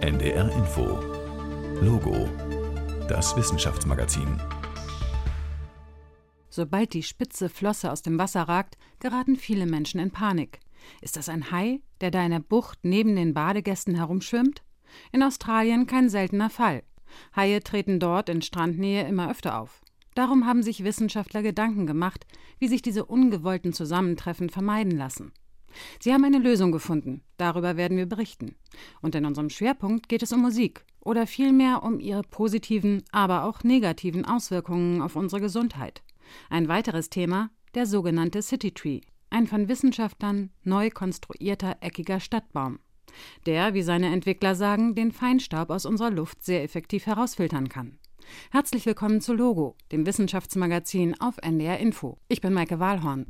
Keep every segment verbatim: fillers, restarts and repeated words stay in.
N D R Info Logo, das Wissenschaftsmagazin. Sobald die spitze Flosse aus dem Wasser ragt, geraten viele Menschen in Panik. Ist das ein Hai, der da in der Bucht neben den Badegästen herumschwimmt? In Australien kein seltener Fall. Haie treten dort in Strandnähe immer öfter auf. Darum haben sich Wissenschaftler Gedanken gemacht, wie sich diese ungewollten Zusammentreffen vermeiden lassen. Sie haben eine Lösung gefunden, darüber werden wir berichten. Und in unserem Schwerpunkt geht es um Musik oder vielmehr um ihre positiven, aber auch negativen Auswirkungen auf unsere Gesundheit. Ein weiteres Thema, der sogenannte City Tree, ein von Wissenschaftlern neu konstruierter eckiger Stadtbaum, der, wie seine Entwickler sagen, den Feinstaub aus unserer Luft sehr effektiv herausfiltern kann. Herzlich willkommen zu Logo, dem Wissenschaftsmagazin auf N D R Info. Ich bin Maike Wahlhorn.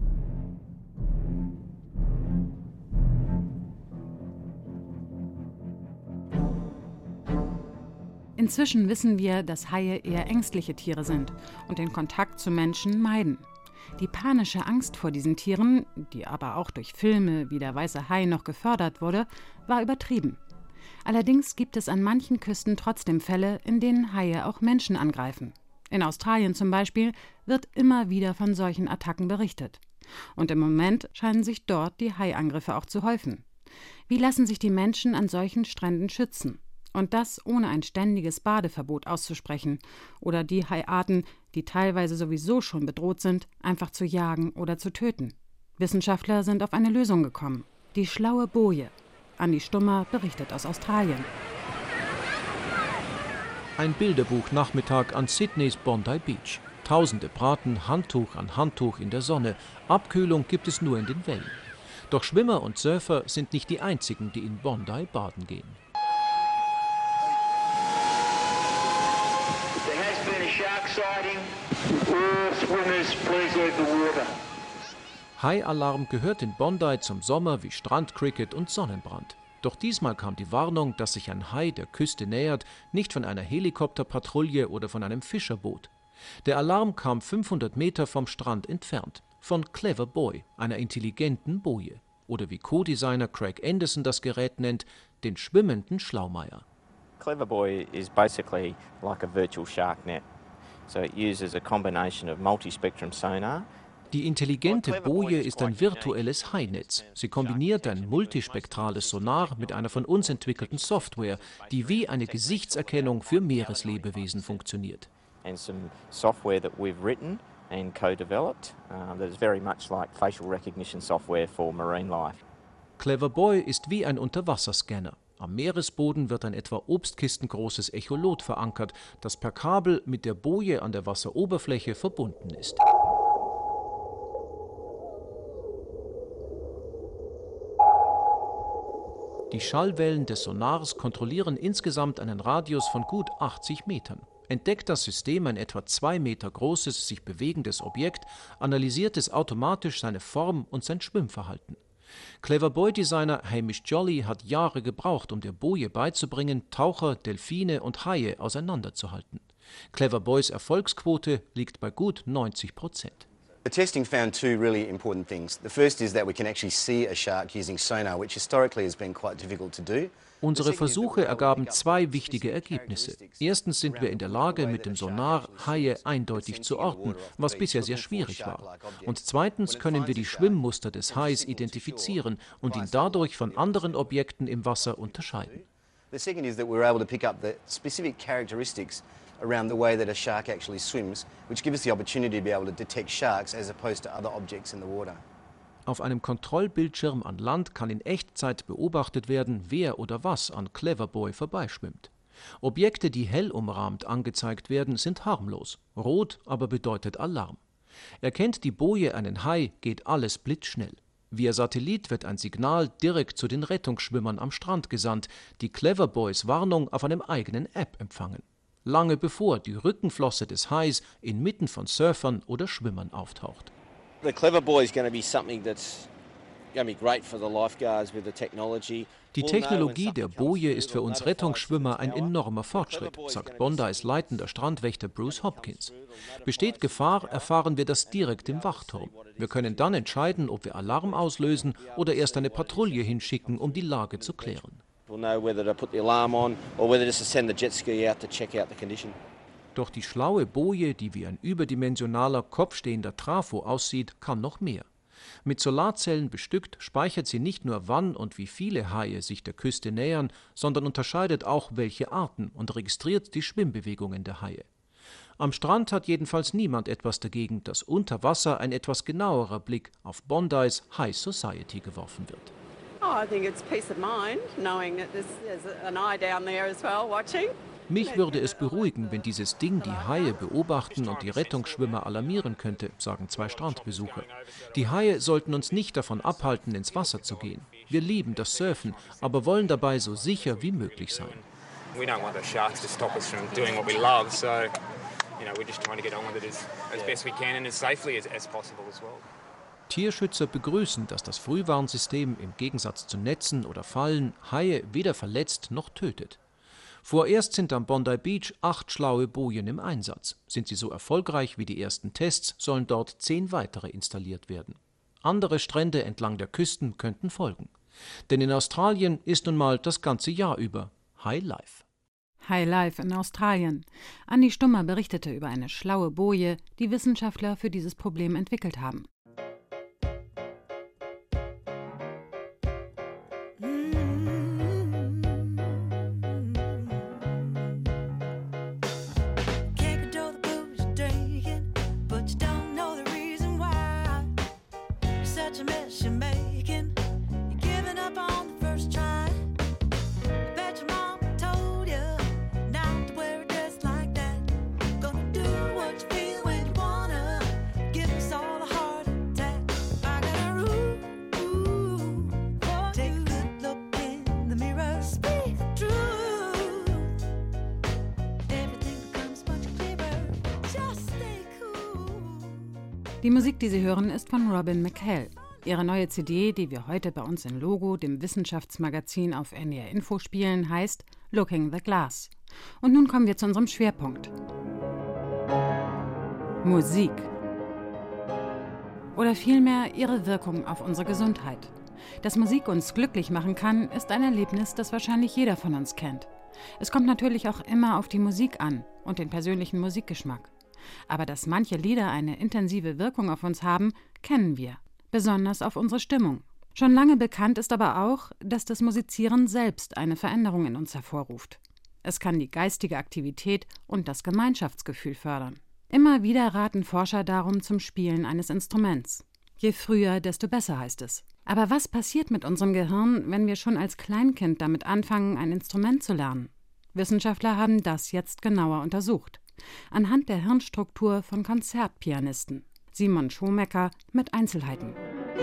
Inzwischen wissen wir, dass Haie eher ängstliche Tiere sind und den Kontakt zu Menschen meiden. Die panische Angst vor diesen Tieren, die aber auch durch Filme wie Der weiße Hai noch gefördert wurde, war übertrieben. Allerdings gibt es an manchen Küsten trotzdem Fälle, in denen Haie auch Menschen angreifen. In Australien zum Beispiel wird immer wieder von solchen Attacken berichtet. Und im Moment scheinen sich dort die Haiangriffe auch zu häufen. Wie lassen sich die Menschen an solchen Stränden schützen? Und das ohne ein ständiges Badeverbot auszusprechen oder die Haiarten, die teilweise sowieso schon bedroht sind, einfach zu jagen oder zu töten. Wissenschaftler sind auf eine Lösung gekommen. Die schlaue Boje. Andi Stummer berichtet aus Australien. Ein Bilderbuch-Nachmittag an Sydneys Bondi Beach. Tausende braten Handtuch an Handtuch in der Sonne. Abkühlung gibt es nur in den Wellen. Doch Schwimmer und Surfer sind nicht die einzigen, die in Bondi baden gehen. Hai-Alarm gehört in Bondi zum Sommer wie Strandcricket und Sonnenbrand. Doch diesmal kam die Warnung, dass sich ein Hai der Küste nähert, nicht von einer Helikopterpatrouille oder von einem Fischerboot. Der Alarm kam fünfhundert Meter vom Strand entfernt, von Clever Boy, einer intelligenten Boje. Oder wie Co-Designer Craig Anderson das Gerät nennt, den schwimmenden Schlaumeier. Clever Boy is basically like a virtual shark net. So it uses a combination of multispectrum sonar. Die intelligente Boje ist ein virtuelles Hainetz. Sie kombiniert ein multispektrales Sonar mit einer von uns entwickelten Software, die wie eine Gesichtserkennung für Meereslebewesen funktioniert. And some software that we've written and co-developed uh, that is very much like facial recognition software for marine life. Clever Boy ist wie ein Unterwasserscanner. Am Meeresboden wird ein etwa obstkistengroßes Echolot verankert, das per Kabel mit der Boje an der Wasseroberfläche verbunden ist. Die Schallwellen des Sonars kontrollieren insgesamt einen Radius von gut achtzig Metern. Entdeckt das System ein etwa zwei Meter großes, sich bewegendes Objekt, analysiert es automatisch seine Form und sein Schwimmverhalten. Clever Boy-Designer Hamish Jolly hat Jahre gebraucht, um der Boje beizubringen, Taucher, Delfine und Haie auseinanderzuhalten. Clever Boys Erfolgsquote liegt bei gut neunzig Prozent. The testing found two really important things. The first is that we can actually see a shark using sonar, which historically has been quite difficult to do. Unsere Versuche ergaben zwei wichtige Ergebnisse. Erstens sind wir in der Lage, mit dem Sonar Haie eindeutig zu orten, was bisher sehr schwierig war. Und zweitens können wir die Schwimmmuster des Hais identifizieren und ihn dadurch von anderen Objekten im Wasser unterscheiden. The second is that we're able to pick up the specific characteristics around the way that a shark actually swims, which give us the opportunity to be able to detect sharks as opposed to other objects in the water. Auf einem Kontrollbildschirm an Land kann in Echtzeit beobachtet werden, wer oder was an Clever Boy vorbeischwimmt. Objekte, die hell umrahmt angezeigt werden, sind harmlos. Rot aber bedeutet Alarm. Erkennt die Boje einen Hai, geht alles blitzschnell. Via Satellit wird ein Signal direkt zu den Rettungsschwimmern am Strand gesandt, die Clever Boys Warnung auf einem eigenen App empfangen. Lange bevor die Rückenflosse des Hais inmitten von Surfern oder Schwimmern auftaucht. The Clever Boy is going to be something that's going to be great for the lifeguards with the technology. Die Technologie der Boje ist für uns Rettungsschwimmer ein enormer Fortschritt, sagt Bondis leitender Strandwächter Bruce Hopkins. Besteht Gefahr, erfahren wir das direkt im Wachturm. Wir können dann entscheiden, ob wir Alarm auslösen oder erst eine Patrouille hinschicken, um die Lage zu klären. We'll know whether to put the alarm on or whether just to send the jet ski out to check out the condition. Doch die schlaue Boje, die wie ein überdimensionaler, kopfstehender Trafo aussieht, kann noch mehr. Mit Solarzellen bestückt, speichert sie nicht nur, wann und wie viele Haie sich der Küste nähern, sondern unterscheidet auch, welche Arten und registriert die Schwimmbewegungen der Haie. Am Strand hat jedenfalls niemand etwas dagegen, dass unter Wasser ein etwas genauerer Blick auf Bondis High Society geworfen wird. Oh, I think it's peace of mind, knowing that there's, there's an eye down there as well watching. Mich würde es beruhigen, wenn dieses Ding die Haie beobachten und die Rettungsschwimmer alarmieren könnte, sagen zwei Strandbesucher. Die Haie sollten uns nicht davon abhalten, ins Wasser zu gehen. Wir lieben das Surfen, aber wollen dabei so sicher wie möglich sein. We don't want the sharks to stop us from doing what we love, so you know, we're just trying to get on with it as, as best we can and as safely as, as possible as well. Tierschützer begrüßen, dass das Frühwarnsystem im Gegensatz zu Netzen oder Fallen Haie weder verletzt noch tötet. Vorerst sind am Bondi Beach acht schlaue Bojen im Einsatz. Sind sie so erfolgreich wie die ersten Tests, sollen dort zehn weitere installiert werden. Andere Strände entlang der Küsten könnten folgen. Denn in Australien ist nun mal das ganze Jahr über High Life. High Life in Australien. Andi Stummer berichtete über eine schlaue Boje, die Wissenschaftler für dieses Problem entwickelt haben. Die Musik, die Sie hören, ist von Robin McHale. Ihre neue C D, die wir heute bei uns in Logo, dem Wissenschaftsmagazin auf N D R Info spielen, heißt Looking the Glass. Und nun kommen wir zu unserem Schwerpunkt. Musik. Oder vielmehr ihre Wirkung auf unsere Gesundheit. Dass Musik uns glücklich machen kann, ist ein Erlebnis, das wahrscheinlich jeder von uns kennt. Es kommt natürlich auch immer auf die Musik an und den persönlichen Musikgeschmack. Aber dass manche Lieder eine intensive Wirkung auf uns haben, kennen wir, besonders auf unsere Stimmung. Schon lange bekannt ist aber auch, dass das Musizieren selbst eine Veränderung in uns hervorruft. Es kann die geistige Aktivität und das Gemeinschaftsgefühl fördern. Immer wieder raten Forscher darum zum Spielen eines Instruments. Je früher, desto besser, heißt es. Aber was passiert mit unserem Gehirn, wenn wir schon als Kleinkind damit anfangen, ein Instrument zu lernen? Wissenschaftler haben das jetzt genauer untersucht. Anhand der Hirnstruktur von Konzertpianisten. Simon Schomecker mit Einzelheiten.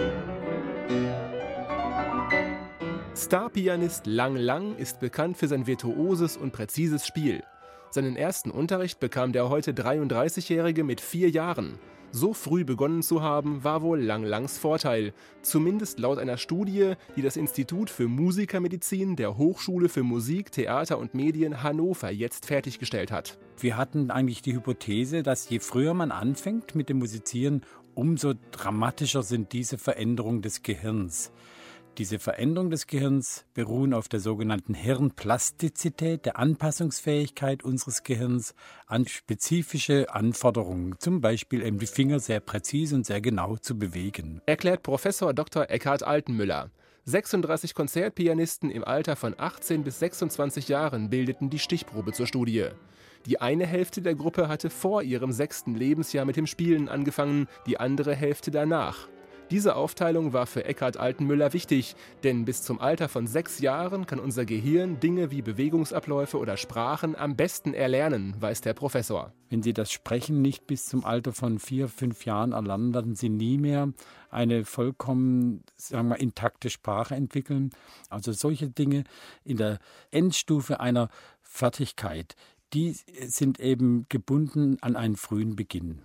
Starpianist Lang Lang ist bekannt für sein virtuoses und präzises Spiel. Seinen ersten Unterricht bekam der heute dreiunddreißigjährige mit vier Jahren. So früh begonnen zu haben, war wohl Lang Langs Vorteil. Zumindest laut einer Studie, die das Institut für Musikermedizin der Hochschule für Musik, Theater und Medien Hannover jetzt fertiggestellt hat. Wir hatten eigentlich die Hypothese, dass je früher man anfängt mit dem Musizieren, umso dramatischer sind diese Veränderungen des Gehirns. Diese Veränderungen des Gehirns beruhen auf der sogenannten Hirnplastizität, der Anpassungsfähigkeit unseres Gehirns an spezifische Anforderungen, zum Beispiel eben die Finger sehr präzise und sehr genau zu bewegen. Erklärt Professor Doktor Eckhard Altenmüller. sechsunddreißig Konzertpianisten im Alter von achtzehn bis sechsundzwanzig Jahren bildeten die Stichprobe zur Studie. Die eine Hälfte der Gruppe hatte vor ihrem sechsten Lebensjahr mit dem Spielen angefangen, die andere Hälfte danach. Diese Aufteilung war für Eckhard Altenmüller wichtig, denn bis zum Alter von sechs Jahren kann unser Gehirn Dinge wie Bewegungsabläufe oder Sprachen am besten erlernen, weiß der Professor. Wenn Sie das Sprechen nicht bis zum Alter von vier, fünf Jahren erlernen, werden Sie nie mehr eine vollkommen, sagen wir, intakte Sprache entwickeln. Also solche Dinge in der Endstufe einer Fertigkeit, die sind eben gebunden an einen frühen Beginn.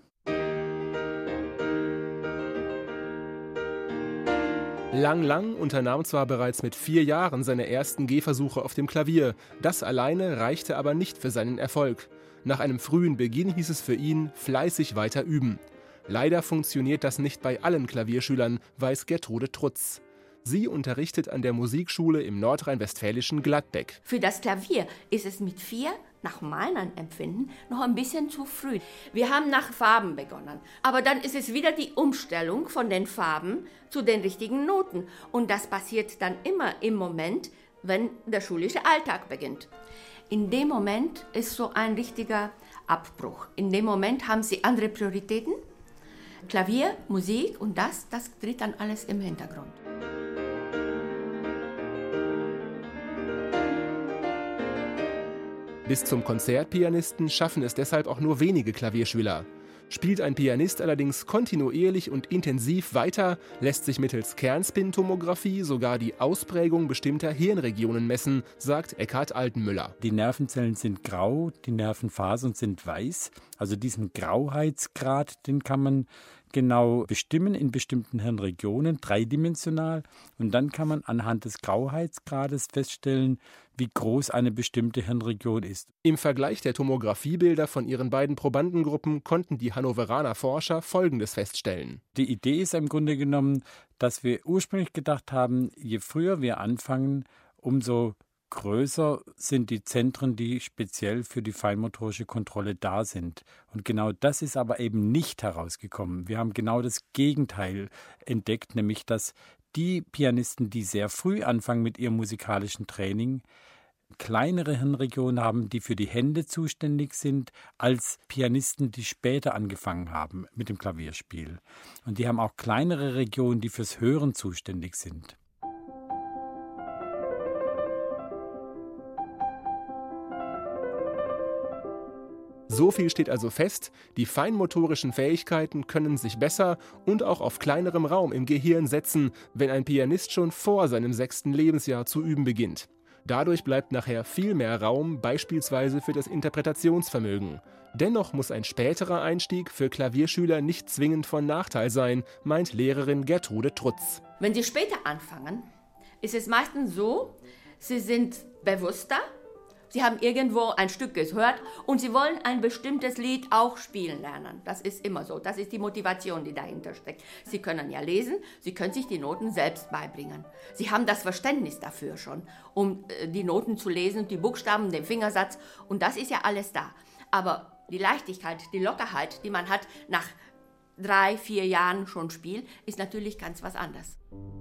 Lang Lang unternahm zwar bereits mit vier Jahren seine ersten Gehversuche auf dem Klavier, das alleine reichte aber nicht für seinen Erfolg. Nach einem frühen Beginn hieß es für ihn, fleißig weiter üben. Leider funktioniert das nicht bei allen Klavierschülern, weiß Gertrude Trutz. Sie unterrichtet an der Musikschule im nordrhein-westfälischen Gladbeck. Für das Klavier ist es mit vier, nach meinem Empfinden, noch ein bisschen zu früh. Wir haben nach Farben begonnen, aber dann ist es wieder die Umstellung von den Farben zu den richtigen Noten. Und das passiert dann immer im Moment, wenn der schulische Alltag beginnt. In dem Moment ist so ein richtiger Abbruch. In dem Moment haben sie andere Prioritäten. Klavier, Musik und das, das tritt dann alles im Hintergrund. Bis zum Konzertpianisten schaffen es deshalb auch nur wenige Klavierschüler. Spielt ein Pianist allerdings kontinuierlich und intensiv weiter, lässt sich mittels Kernspintomographie sogar die Ausprägung bestimmter Hirnregionen messen, sagt Eckhard Altenmüller. Die Nervenzellen sind grau, die Nervenfasern sind weiß. Also diesen Grauheitsgrad, den kann man genau bestimmen in bestimmten Hirnregionen, dreidimensional. Und dann kann man anhand des Grauheitsgrades feststellen, wie groß eine bestimmte Hirnregion ist. Im Vergleich der Tomographiebilder von ihren beiden Probandengruppen konnten die Hannoveraner Forscher Folgendes feststellen. Die Idee ist im Grunde genommen, dass wir ursprünglich gedacht haben, je früher wir anfangen, umso größer sind die Zentren, die speziell für die feinmotorische Kontrolle da sind. Und genau das ist aber eben nicht herausgekommen. Wir haben genau das Gegenteil entdeckt, nämlich dass die Pianisten, die sehr früh anfangen mit ihrem musikalischen Training, kleinere Hirnregionen haben, die für die Hände zuständig sind, als Pianisten, die später angefangen haben mit dem Klavierspiel. Und die haben auch kleinere Regionen, die fürs Hören zuständig sind. So viel steht also fest, die feinmotorischen Fähigkeiten können sich besser und auch auf kleinerem Raum im Gehirn setzen, wenn ein Pianist schon vor seinem sechsten Lebensjahr zu üben beginnt. Dadurch bleibt nachher viel mehr Raum, beispielsweise für das Interpretationsvermögen. Dennoch muss ein späterer Einstieg für Klavierschüler nicht zwingend von Nachteil sein, meint Lehrerin Gertrude Trutz. Wenn sie später anfangen, ist es meistens so, sie sind bewusster, sie haben irgendwo ein Stück gehört und sie wollen ein bestimmtes Lied auch spielen lernen. Das ist immer so. Das ist die Motivation, die dahinter steckt. Sie können ja lesen, sie können sich die Noten selbst beibringen. Sie haben das Verständnis dafür schon, um die Noten zu lesen, die Buchstaben, den Fingersatz. Und das ist ja alles da. Aber die Leichtigkeit, die Lockerheit, die man hat nach drei, vier Jahren schon Spiel, ist natürlich ganz was anderes.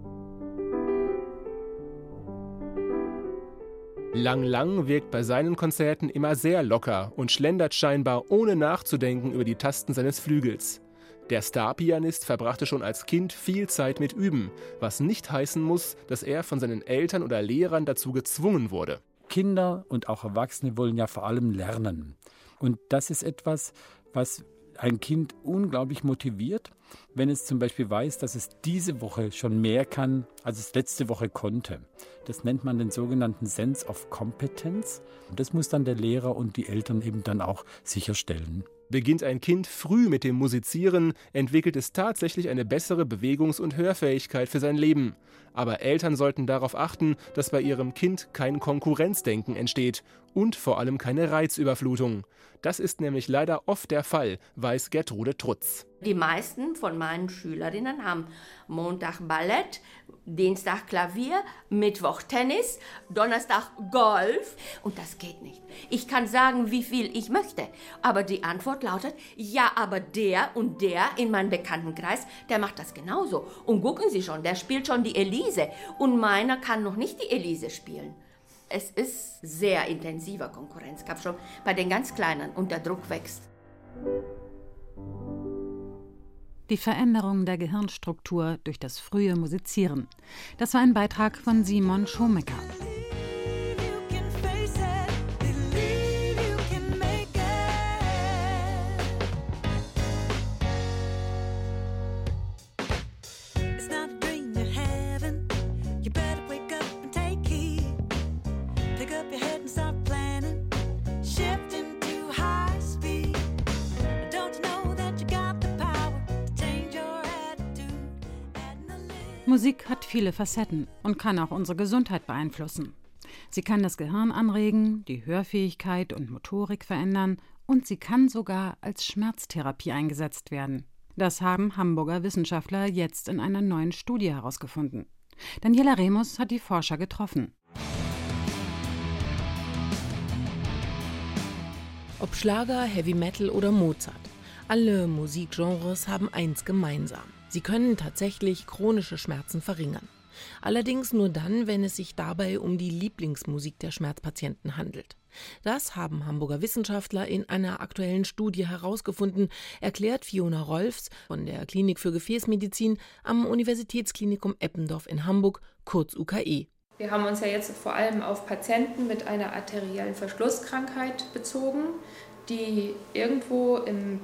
Lang Lang wirkt bei seinen Konzerten immer sehr locker und schlendert scheinbar ohne nachzudenken über die Tasten seines Flügels. Der Starpianist verbrachte schon als Kind viel Zeit mit Üben, was nicht heißen muss, dass er von seinen Eltern oder Lehrern dazu gezwungen wurde. Kinder und auch Erwachsene wollen ja vor allem lernen. Und das ist etwas, was ein Kind unglaublich motiviert, wenn es zum Beispiel weiß, dass es diese Woche schon mehr kann, als es letzte Woche konnte. Das nennt man den sogenannten Sense of Competence. Und das muss dann der Lehrer und die Eltern eben dann auch sicherstellen. Beginnt ein Kind früh mit dem Musizieren, entwickelt es tatsächlich eine bessere Bewegungs- und Hörfähigkeit für sein Leben. Aber Eltern sollten darauf achten, dass bei ihrem Kind kein Konkurrenzdenken entsteht und vor allem keine Reizüberflutung. Das ist nämlich leider oft der Fall, weiß Gertrude Trutz. Die meisten von meinen Schülerinnen haben Montag Ballett, Dienstag Klavier, Mittwoch Tennis, Donnerstag Golf. Und das geht nicht. Ich kann sagen, wie viel ich möchte. Aber die Antwort lautet, ja, aber der und der in meinem Bekanntenkreis, der macht das genauso. Und gucken Sie schon, der spielt schon die Elise. Und meiner kann noch nicht die Elise spielen. Es ist sehr intensiver Konkurrenz, gab schon bei den ganz Kleinen, und der Druck wächst. Die Veränderung der Gehirnstruktur durch das frühe Musizieren. Das war ein Beitrag von Simon Schomecker. Musik hat viele Facetten und kann auch unsere Gesundheit beeinflussen. Sie kann das Gehirn anregen, die Hörfähigkeit und Motorik verändern und sie kann sogar als Schmerztherapie eingesetzt werden. Das haben Hamburger Wissenschaftler jetzt in einer neuen Studie herausgefunden. Daniela Remus hat die Forscher getroffen. Ob Schlager, Heavy Metal oder Mozart, alle Musikgenres haben eins gemeinsam. Sie können tatsächlich chronische Schmerzen verringern. Allerdings nur dann, wenn es sich dabei um die Lieblingsmusik der Schmerzpatienten handelt. Das haben Hamburger Wissenschaftler in einer aktuellen Studie herausgefunden, erklärt Fiona Rolfs von der Klinik für Gefäßmedizin am Universitätsklinikum Eppendorf in Hamburg, kurz U K E. Wir haben uns ja jetzt vor allem auf Patienten mit einer arteriellen Verschlusskrankheit bezogen, die irgendwo im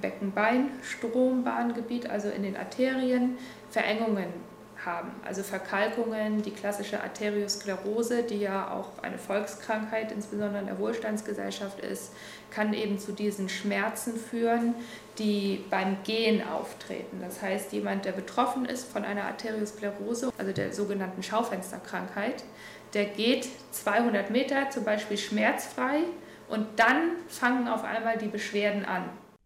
Becken-Bein-Strombahngebiet, also in den Arterien, Verengungen haben, also Verkalkungen, die klassische Arteriosklerose, die ja auch eine Volkskrankheit, insbesondere in der Wohlstandsgesellschaft ist, kann eben zu diesen Schmerzen führen, die beim Gehen auftreten. Das heißt, jemand, der betroffen ist von einer Arteriosklerose, also der sogenannten Schaufensterkrankheit, der geht zweihundert Meter zum Beispiel schmerzfrei und dann fangen auf einmal die Beschwerden an.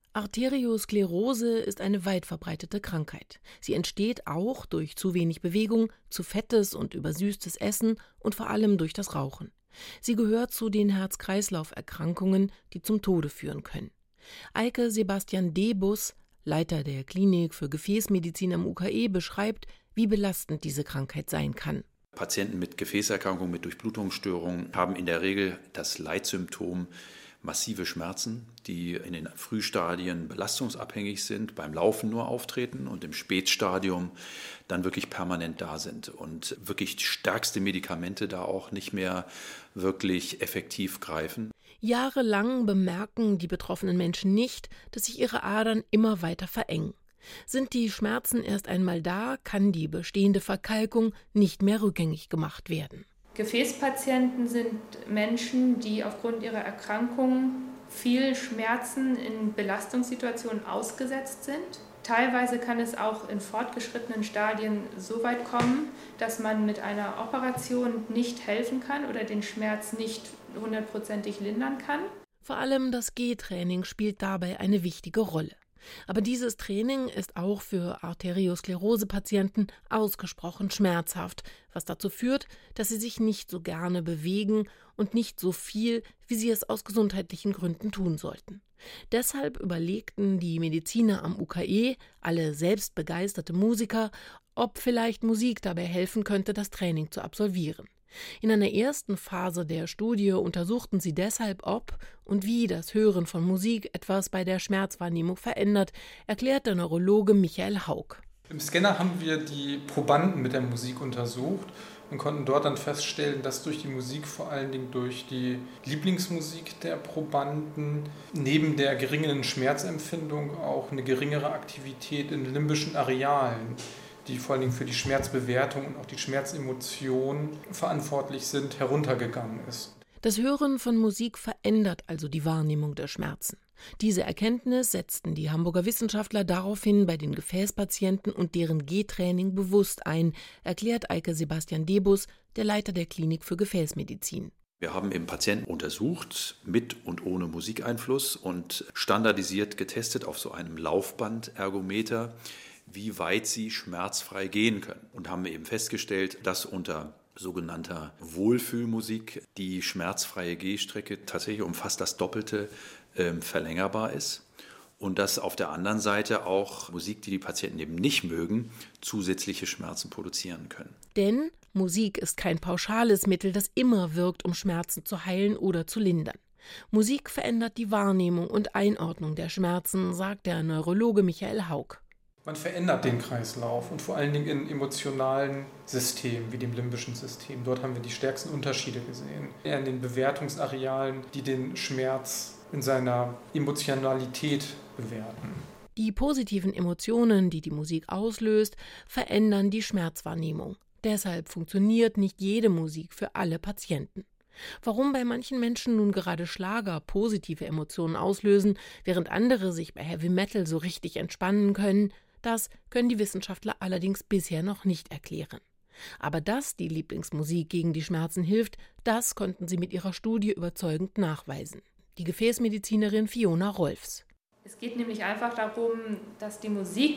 Arteriosklerose ist eine weit verbreitete Krankheit. Sie entsteht auch durch zu wenig Bewegung, zu fettes und übersüßtes Essen und vor allem durch das Rauchen. Sie gehört zu den Herz-Kreislauf-Erkrankungen, die zum Tode führen können. Eike Sebastian Debus, Leiter der Klinik für Gefäßmedizin am U K E, beschreibt, wie belastend diese Krankheit sein kann. Patienten mit Gefäßerkrankungen, mit Durchblutungsstörungen haben in der Regel das Leitsymptom massive Schmerzen, die in den Frühstadien belastungsabhängig sind, beim Laufen nur auftreten und im Spätstadium dann wirklich permanent da sind und wirklich stärkste Medikamente da auch nicht mehr wirklich effektiv greifen. Jahrelang bemerken die betroffenen Menschen nicht, dass sich ihre Adern immer weiter verengen. Sind die Schmerzen erst einmal da, kann die bestehende Verkalkung nicht mehr rückgängig gemacht werden. Gefäßpatienten sind Menschen, die aufgrund ihrer Erkrankung viel Schmerzen in Belastungssituationen ausgesetzt sind. Teilweise kann es auch in fortgeschrittenen Stadien so weit kommen, dass man mit einer Operation nicht helfen kann oder den Schmerz nicht hundertprozentig lindern kann. Vor allem das Gehtraining spielt dabei eine wichtige Rolle. Aber dieses Training ist auch für Arteriosklerose-Patienten ausgesprochen schmerzhaft, was dazu führt, dass sie sich nicht so gerne bewegen und nicht so viel, wie sie es aus gesundheitlichen Gründen tun sollten. Deshalb überlegten die Mediziner am U K E, alle selbst begeisterte Musiker, ob vielleicht Musik dabei helfen könnte, das Training zu absolvieren. In einer ersten Phase der Studie untersuchten sie deshalb, ob und wie das Hören von Musik etwas bei der Schmerzwahrnehmung verändert, erklärt der Neurologe Michael Haug. Im Scanner haben wir die Probanden mit der Musik untersucht und konnten dort dann feststellen, dass durch die Musik, vor allen Dingen durch die Lieblingsmusik der Probanden, neben der geringeren Schmerzempfindung auch eine geringere Aktivität in limbischen Arealen, die vor allen Dingen für die Schmerzbewertung und auch die Schmerzemotion verantwortlich sind, heruntergegangen ist. Das Hören von Musik verändert also die Wahrnehmung der Schmerzen. Diese Erkenntnis setzten die Hamburger Wissenschaftler daraufhin bei den Gefäßpatienten und deren Gehtraining bewusst ein, erklärt Eike Sebastian Debus, der Leiter der Klinik für Gefäßmedizin. Wir haben eben Patienten untersucht mit und ohne Musikeinfluss und standardisiert getestet auf so einem Laufbandergometer, wie weit sie schmerzfrei gehen können. Und haben eben festgestellt, dass unter sogenannter Wohlfühlmusik die schmerzfreie Gehstrecke tatsächlich um fast das Doppelte äh, verlängerbar ist. Und dass auf der anderen Seite auch Musik, die die Patienten eben nicht mögen, zusätzliche Schmerzen produzieren können. Denn Musik ist kein pauschales Mittel, das immer wirkt, um Schmerzen zu heilen oder zu lindern. Musik verändert die Wahrnehmung und Einordnung der Schmerzen, sagt der Neurologe Michael Haug. Man verändert den Kreislauf und vor allen Dingen in emotionalen Systemen wie dem limbischen System. Dort haben wir die stärksten Unterschiede gesehen. Eher in den Bewertungsarealen, die den Schmerz in seiner Emotionalität bewerten. Die positiven Emotionen, die die Musik auslöst, verändern die Schmerzwahrnehmung. Deshalb funktioniert nicht jede Musik für alle Patienten. Warum bei manchen Menschen nun gerade Schlager positive Emotionen auslösen, während andere sich bei Heavy Metal so richtig entspannen können, das können die Wissenschaftler allerdings bisher noch nicht erklären. Aber dass die Lieblingsmusik gegen die Schmerzen hilft, das konnten sie mit ihrer Studie überzeugend nachweisen. Die Gefäßmedizinerin Fiona Rolfs. Es geht nämlich einfach darum, dass die Musik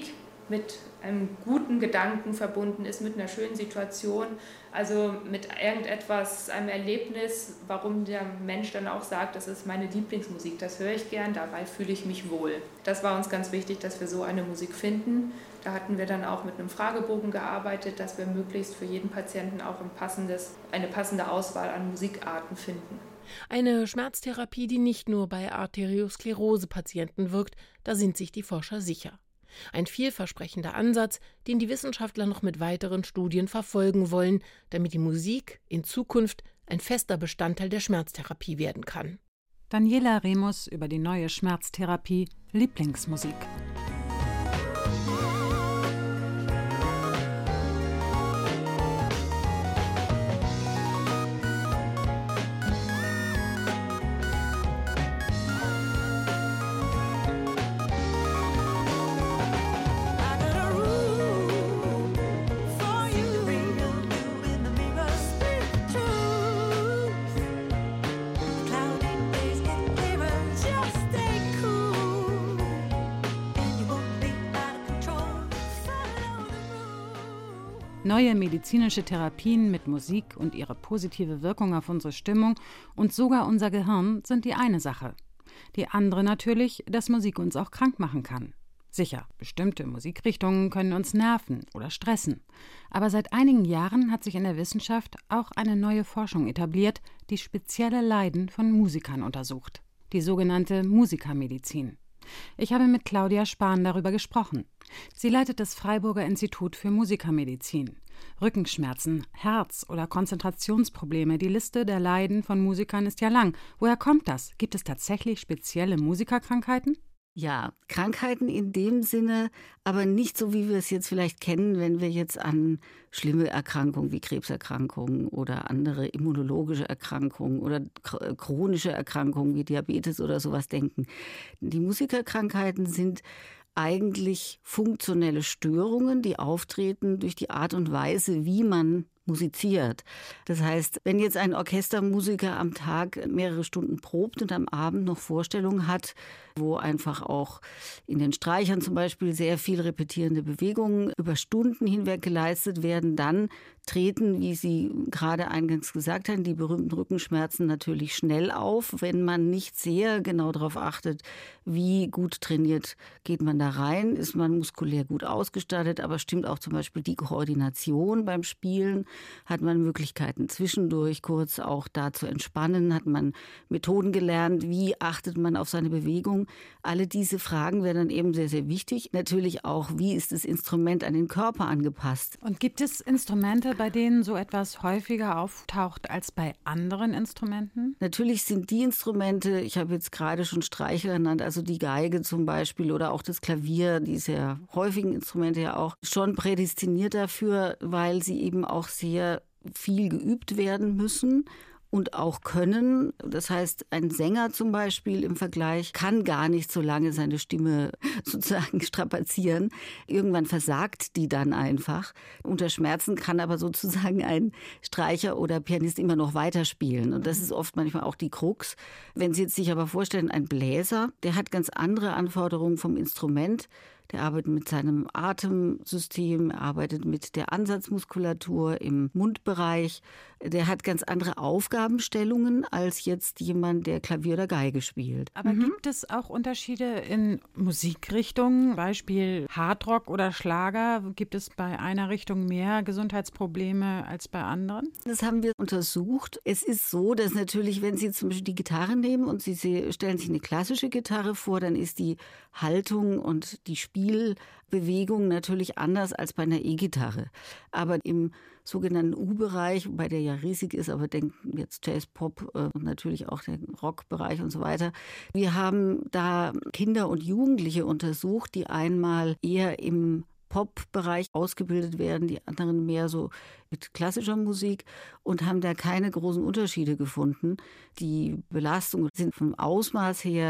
mit einem guten Gedanken verbunden ist, mit einer schönen Situation, also mit irgendetwas, einem Erlebnis, warum der Mensch dann auch sagt, das ist meine Lieblingsmusik, das höre ich gern, dabei fühle ich mich wohl. Das war uns ganz wichtig, dass wir so eine Musik finden. Da hatten wir dann auch mit einem Fragebogen gearbeitet, dass wir möglichst für jeden Patienten auch ein passendes, eine passende Auswahl an Musikarten finden. Eine Schmerztherapie, die nicht nur bei Arteriosklerose-Patienten wirkt, da sind sich die Forscher sicher. Ein vielversprechender Ansatz, den die Wissenschaftler noch mit weiteren Studien verfolgen wollen, damit die Musik in Zukunft ein fester Bestandteil der Schmerztherapie werden kann. Daniela Remus über die neue Schmerztherapie Lieblingsmusik. Neue medizinische Therapien mit Musik und ihre positive Wirkung auf unsere Stimmung und sogar unser Gehirn sind die eine Sache. Die andere natürlich, dass Musik uns auch krank machen kann. Sicher, bestimmte Musikrichtungen können uns nerven oder stressen. Aber seit einigen Jahren hat sich in der Wissenschaft auch eine neue Forschung etabliert, die spezielle Leiden von Musikern untersucht. Die sogenannte Musikermedizin. Ich habe mit Claudia Spahn darüber gesprochen. Sie leitet das Freiburger Institut für Musikermedizin. Rückenschmerzen, Herz- oder Konzentrationsprobleme, die Liste der Leiden von Musikern ist ja lang. Woher kommt das? Gibt es tatsächlich spezielle Musikerkrankheiten? Ja, Krankheiten in dem Sinne, aber nicht so, wie wir es jetzt vielleicht kennen, wenn wir jetzt an schlimme Erkrankungen wie Krebserkrankungen oder andere immunologische Erkrankungen oder chronische Erkrankungen wie Diabetes oder sowas denken. Die Musikerkrankheiten sind eigentlich funktionelle Störungen, die auftreten durch die Art und Weise, wie man musiziert. Das heißt, wenn jetzt ein Orchestermusiker am Tag mehrere Stunden probt und am Abend noch Vorstellungen hat, wo einfach auch in den Streichern zum Beispiel sehr viel repetierende Bewegungen über Stunden hinweg geleistet werden, dann treten, wie Sie gerade eingangs gesagt haben, die berühmten Rückenschmerzen natürlich schnell auf, wenn man nicht sehr genau darauf achtet, wie gut trainiert geht man da rein, ist man muskulär gut ausgestattet, aber stimmt auch zum Beispiel die Koordination beim Spielen, hat man Möglichkeiten zwischendurch kurz auch da zu entspannen, hat man Methoden gelernt, wie achtet man auf seine Bewegung. Alle diese Fragen wären dann eben sehr, sehr wichtig. Natürlich auch, wie ist das Instrument an den Körper angepasst. Und gibt es Instrumente, bei denen so etwas häufiger auftaucht als bei anderen Instrumenten? Natürlich sind die Instrumente, ich habe jetzt gerade schon Streicher genannt, also die Geige zum Beispiel oder auch das Klavier, die sehr häufigen Instrumente ja auch, schon prädestiniert dafür, weil sie eben auch sehr viel geübt werden müssen und auch können. Das heißt, ein Sänger zum Beispiel im Vergleich kann gar nicht so lange seine Stimme sozusagen strapazieren. Irgendwann versagt die dann einfach. Unter Schmerzen kann aber sozusagen ein Streicher oder Pianist immer noch weiterspielen. Und das ist oft manchmal auch die Krux. Wenn Sie jetzt sich aber vorstellen, ein Bläser, der hat ganz andere Anforderungen vom Instrument. Der arbeitet mit seinem Atemsystem, er arbeitet mit der Ansatzmuskulatur im Mundbereich. Der hat ganz andere Aufgabenstellungen als jetzt jemand, der Klavier oder Geige spielt. Aber mhm. gibt es auch Unterschiede in Musikrichtungen? Beispiel Hardrock oder Schlager? Gibt es bei einer Richtung mehr Gesundheitsprobleme als bei anderen? Das haben wir untersucht. Es ist so, dass natürlich, wenn Sie zum Beispiel die Gitarre nehmen und Sie stellen sich eine klassische Gitarre vor, dann ist die Haltung und die Spielbewegung natürlich anders als bei einer E-Gitarre. Aber im sogenannten U-Bereich, wobei der ja riesig ist, aber denken jetzt Jazz, Pop äh, und natürlich auch der Rockbereich und so weiter. Wir haben da Kinder und Jugendliche untersucht, die einmal eher im Pop-Bereich ausgebildet werden, die anderen mehr so mit klassischer Musik und haben da keine großen Unterschiede gefunden. Die Belastungen sind vom Ausmaß her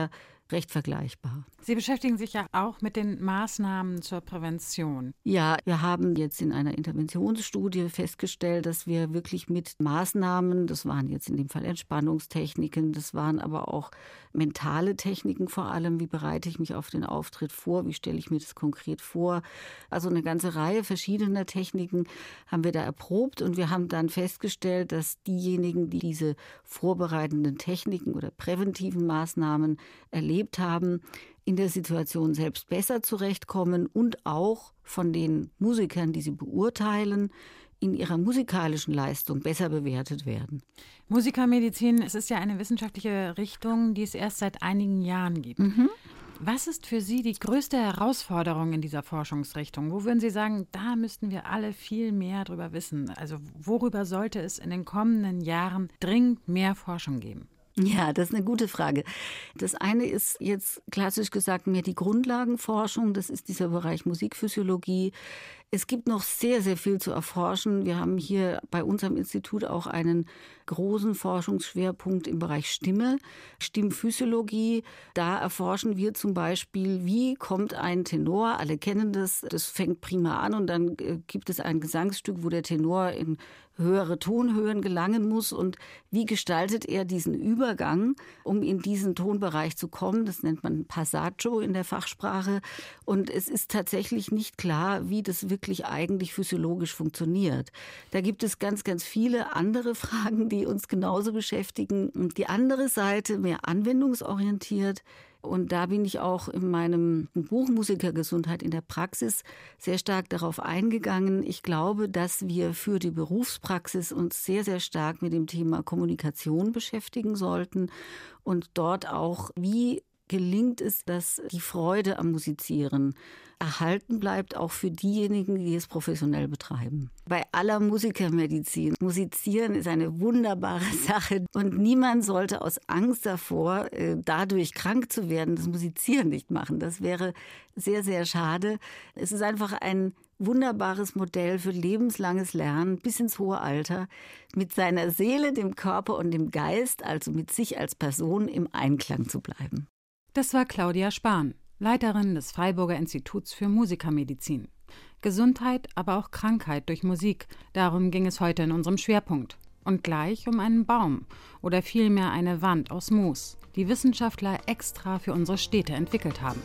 recht vergleichbar. Sie beschäftigen sich ja auch mit den Maßnahmen zur Prävention. Ja, wir haben jetzt in einer Interventionsstudie festgestellt, dass wir wirklich mit Maßnahmen, das waren jetzt in dem Fall Entspannungstechniken, das waren aber auch mentale Techniken vor allem, wie bereite ich mich auf den Auftritt vor, wie stelle ich mir das konkret vor. Also eine ganze Reihe verschiedener Techniken haben wir da erprobt und wir haben dann festgestellt, dass diejenigen, die diese vorbereitenden Techniken oder präventiven Maßnahmen erlebt haben, in der Situation selbst besser zurechtkommen und auch von den Musikern, die sie beurteilen, in ihrer musikalischen Leistung besser bewertet werden. Musikermedizin, es ist ja eine wissenschaftliche Richtung, die es erst seit einigen Jahren gibt. Mhm. Was ist für Sie die größte Herausforderung in dieser Forschungsrichtung? Wo würden Sie sagen, da müssten wir alle viel mehr drüber wissen? Also worüber sollte es in den kommenden Jahren dringend mehr Forschung geben? Ja, das ist eine gute Frage. Das eine ist jetzt klassisch gesagt mehr die Grundlagenforschung. Das ist dieser Bereich Musikphysiologie. Es gibt noch sehr, sehr viel zu erforschen. Wir haben hier bei uns am Institut auch einen großen Forschungsschwerpunkt im Bereich Stimme, Stimmphysiologie. Da erforschen wir zum Beispiel, wie kommt ein Tenor, alle kennen das, das fängt prima an und dann gibt es ein Gesangsstück, wo der Tenor in höhere Tonhöhen gelangen muss und wie gestaltet er diesen Übergang, um in diesen Tonbereich zu kommen. Das nennt man Passaggio in der Fachsprache und es ist tatsächlich nicht klar, wie das wirklich eigentlich physiologisch funktioniert. Da gibt es ganz, ganz viele andere Fragen, die uns genauso beschäftigen. Und die andere Seite, mehr anwendungsorientiert. Und da bin ich auch in meinem Buch Musikergesundheit in der Praxis sehr stark darauf eingegangen. Ich glaube, dass wir für die Berufspraxis uns sehr, sehr stark mit dem Thema Kommunikation beschäftigen sollten und dort auch, wie gelingt es, dass die Freude am Musizieren erhalten bleibt, auch für diejenigen, die es professionell betreiben. Bei aller Musikermedizin. Musizieren ist eine wunderbare Sache und niemand sollte aus Angst davor, dadurch krank zu werden, das Musizieren nicht machen. Das wäre sehr, sehr schade. Es ist einfach ein wunderbares Modell für lebenslanges Lernen bis ins hohe Alter, mit seiner Seele, dem Körper und dem Geist, also mit sich als Person im Einklang zu bleiben. Das war Claudia Spahn, Leiterin des Freiburger Instituts für Musikermedizin. Gesundheit, aber auch Krankheit durch Musik, darum ging es heute in unserem Schwerpunkt. Und gleich um einen Baum oder vielmehr eine Wand aus Moos, die Wissenschaftler extra für unsere Städte entwickelt haben.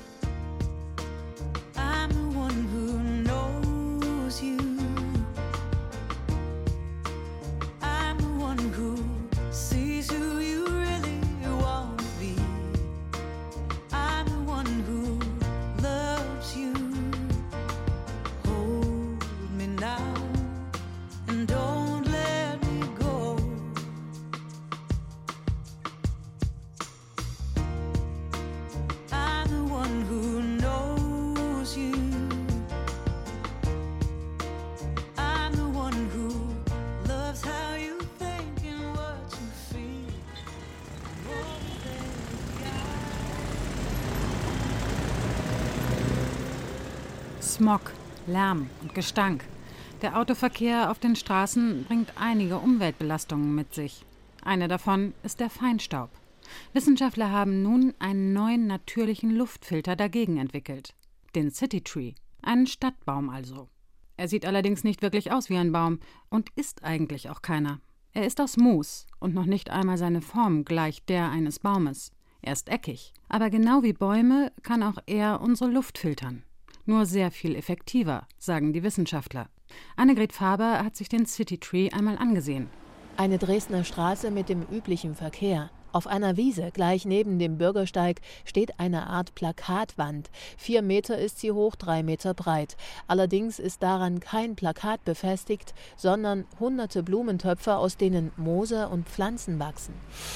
Smog, Lärm und Gestank. Der Autoverkehr auf den Straßen bringt einige Umweltbelastungen mit sich. Eine davon ist der Feinstaub. Wissenschaftler haben nun einen neuen natürlichen Luftfilter dagegen entwickelt. Den City Tree, einen Stadtbaum also. Er sieht allerdings nicht wirklich aus wie ein Baum und ist eigentlich auch keiner. Er ist aus Moos und noch nicht einmal seine Form gleicht der eines Baumes. Er ist eckig, aber genau wie Bäume kann auch er unsere Luft filtern. Nur sehr viel effektiver, sagen die Wissenschaftler. Annegret Faber hat sich den City Tree einmal angesehen. Eine Dresdner Straße mit dem üblichen Verkehr. Auf einer Wiese, gleich neben dem Bürgersteig, steht eine Art Plakatwand. Vier Meter ist sie hoch, drei Meter breit. Allerdings ist daran kein Plakat befestigt, sondern hunderte Blumentöpfe, aus denen Moose und Pflanzen wachsen.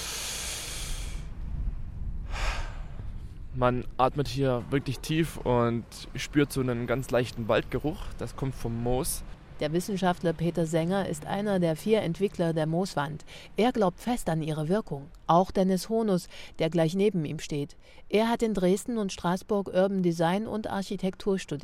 Man atmet hier wirklich tief und spürt so einen ganz leichten Waldgeruch. Das kommt vom Moos. Der Wissenschaftler Peter Sänger ist einer der vier Entwickler der Mooswand. Er glaubt fest an ihre Wirkung. Auch Dennis Honus, der gleich neben ihm steht. Er hat in Dresden und Straßburg Urban Design und Architektur studiert.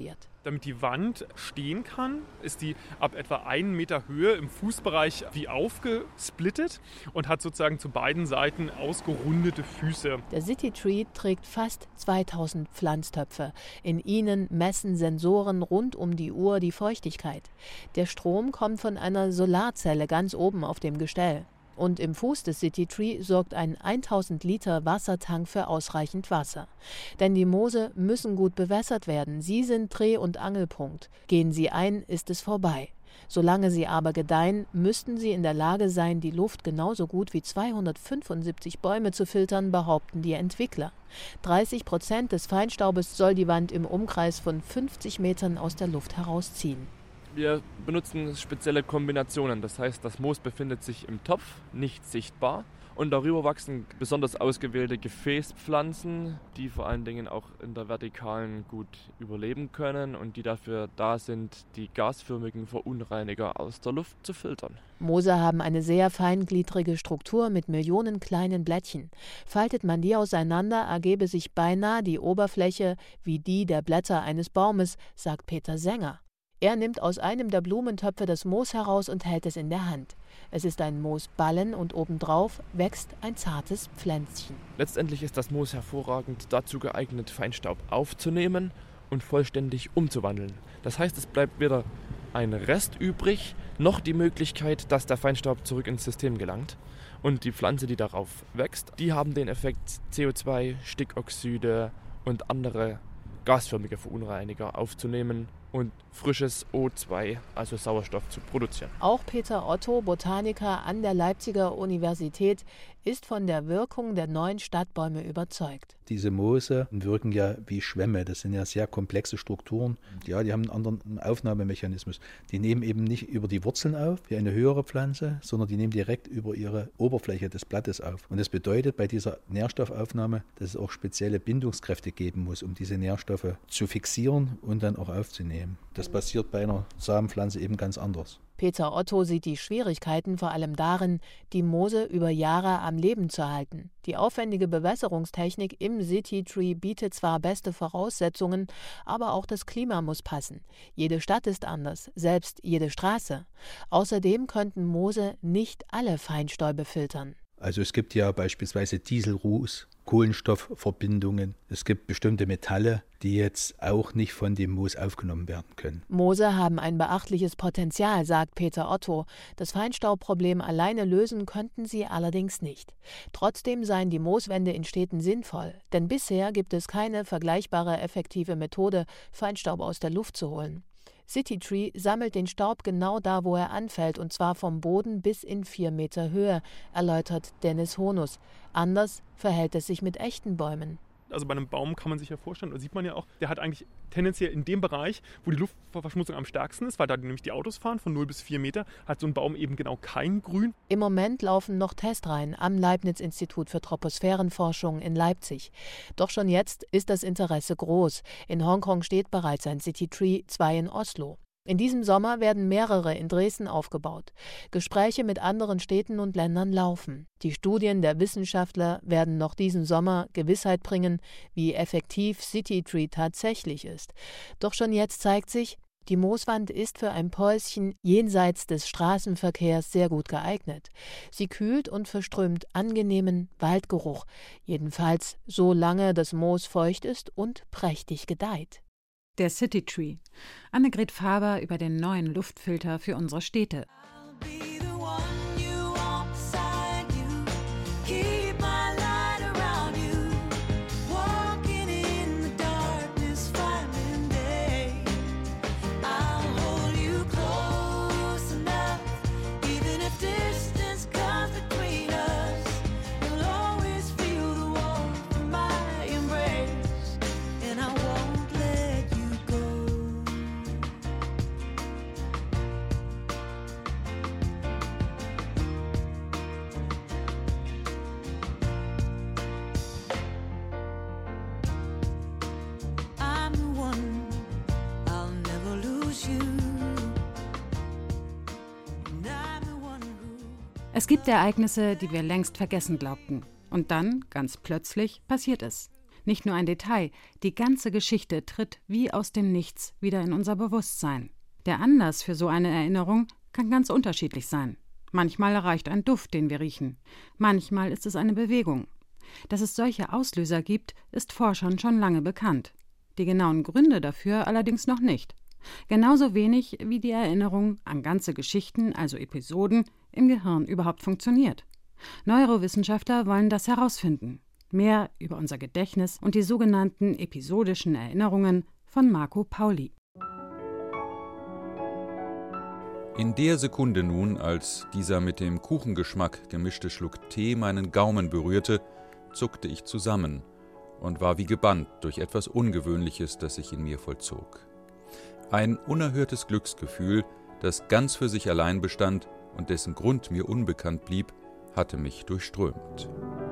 Damit die Wand stehen kann, ist die ab etwa einen Meter Höhe im Fußbereich wie aufgesplittet und hat sozusagen zu beiden Seiten ausgerundete Füße. Der City Tree trägt fast zweitausend Pflanztöpfe. In ihnen messen Sensoren rund um die Uhr die Feuchtigkeit. Der Strom kommt von einer Solarzelle ganz oben auf dem Gestell. Und im Fuß des City Tree sorgt ein tausend Liter Wassertank für ausreichend Wasser. Denn die Moose müssen gut bewässert werden. Sie sind Dreh- und Angelpunkt. Gehen sie ein, ist es vorbei. Solange sie aber gedeihen, müssten sie in der Lage sein, die Luft genauso gut wie zweihundertfünfundsiebzig Bäume zu filtern, behaupten die Entwickler. dreißig Prozent des Feinstaubes soll die Wand im Umkreis von fünfzig Metern aus der Luft herausziehen. Wir benutzen spezielle Kombinationen. Das heißt, das Moos befindet sich im Topf, nicht sichtbar. Und darüber wachsen besonders ausgewählte Gefäßpflanzen, die vor allen Dingen auch in der Vertikalen gut überleben können und die dafür da sind, die gasförmigen Verunreiniger aus der Luft zu filtern. Moose haben eine sehr feingliedrige Struktur mit Millionen kleinen Blättchen. Faltet man die auseinander, ergebe sich beinahe die Oberfläche wie die der Blätter eines Baumes, sagt Peter Sänger. Er nimmt aus einem der Blumentöpfe das Moos heraus und hält es in der Hand. Es ist ein Moosballen und obendrauf wächst ein zartes Pflänzchen. Letztendlich ist das Moos hervorragend dazu geeignet, Feinstaub aufzunehmen und vollständig umzuwandeln. Das heißt, es bleibt weder ein Rest übrig, noch die Möglichkeit, dass der Feinstaub zurück ins System gelangt. Und die Pflanze, die darauf wächst, die haben den Effekt, C O zwei, Stickoxide und andere gasförmige Verunreiniger aufzunehmen und frisches O zwei, also Sauerstoff, zu produzieren. Auch Peter Otto, Botaniker an der Leipziger Universität, ist von der Wirkung der neuen Stadtbäume überzeugt. Diese Moose wirken ja wie Schwämme. Das sind ja sehr komplexe Strukturen. Ja, die haben einen anderen Aufnahmemechanismus. Die nehmen eben nicht über die Wurzeln auf, wie eine höhere Pflanze, sondern die nehmen direkt über ihre Oberfläche des Blattes auf. Und das bedeutet bei dieser Nährstoffaufnahme, dass es auch spezielle Bindungskräfte geben muss, um diese Nährstoffe zu fixieren und dann auch aufzunehmen. Das passiert bei einer Samenpflanze eben ganz anders. Peter Otto sieht die Schwierigkeiten vor allem darin, die Moose über Jahre am Leben zu halten. Die aufwendige Bewässerungstechnik im City Tree bietet zwar beste Voraussetzungen, aber auch das Klima muss passen. Jede Stadt ist anders, selbst jede Straße. Außerdem könnten Moose nicht alle Feinstäube filtern. Also es gibt ja beispielsweise Dieselruß, Kohlenstoffverbindungen. Es gibt bestimmte Metalle, die jetzt auch nicht von dem Moos aufgenommen werden können. Moose haben ein beachtliches Potenzial, sagt Peter Otto. Das Feinstaubproblem alleine lösen könnten sie allerdings nicht. Trotzdem seien die Mooswände in Städten sinnvoll, denn bisher gibt es keine vergleichbare effektive Methode, Feinstaub aus der Luft zu holen. City Tree sammelt den Staub genau da, wo er anfällt, und zwar vom Boden bis in vier Meter Höhe, erläutert Dennis Honus. Anders verhält es sich mit echten Bäumen. Also bei einem Baum kann man sich ja vorstellen, oder sieht man ja auch, der hat eigentlich tendenziell in dem Bereich, wo die Luftverschmutzung am stärksten ist, weil da nämlich die Autos fahren, von null bis vier Meter, hat so ein Baum eben genau kein Grün. Im Moment laufen noch Testreihen am Leibniz-Institut für Troposphärenforschung in Leipzig. Doch schon jetzt ist das Interesse groß. In Hongkong steht bereits ein City Tree, zwei in Oslo. In diesem Sommer werden mehrere in Dresden aufgebaut. Gespräche mit anderen Städten und Ländern laufen. Die Studien der Wissenschaftler werden noch diesen Sommer Gewissheit bringen, wie effektiv City Tree tatsächlich ist. Doch schon jetzt zeigt sich, die Mooswand ist für ein Päuschen jenseits des Straßenverkehrs sehr gut geeignet. Sie kühlt und verströmt angenehmen Waldgeruch, jedenfalls solange das Moos feucht ist und prächtig gedeiht. Der City Tree. Annegret Faber über den neuen Luftfilter für unsere Städte. Es gibt Ereignisse, die wir längst vergessen glaubten. Und dann, ganz plötzlich, passiert es. Nicht nur ein Detail, die ganze Geschichte tritt wie aus dem Nichts wieder in unser Bewusstsein. Der Anlass für so eine Erinnerung kann ganz unterschiedlich sein. Manchmal reicht ein Duft, den wir riechen. Manchmal ist es eine Bewegung. Dass es solche Auslöser gibt, ist Forschern schon lange bekannt. Die genauen Gründe dafür allerdings noch nicht. Genauso wenig wie die Erinnerung an ganze Geschichten, also Episoden, im Gehirn überhaupt funktioniert. Neurowissenschaftler wollen das herausfinden. Mehr über unser Gedächtnis und die sogenannten episodischen Erinnerungen von Marco Pauli. In der Sekunde nun, als dieser mit dem Kuchengeschmack gemischte Schluck Tee meinen Gaumen berührte, zuckte ich zusammen und war wie gebannt durch etwas Ungewöhnliches, das sich in mir vollzog. Ein unerhörtes Glücksgefühl, das ganz für sich allein bestand und dessen Grund mir unbekannt blieb, hatte mich durchströmt.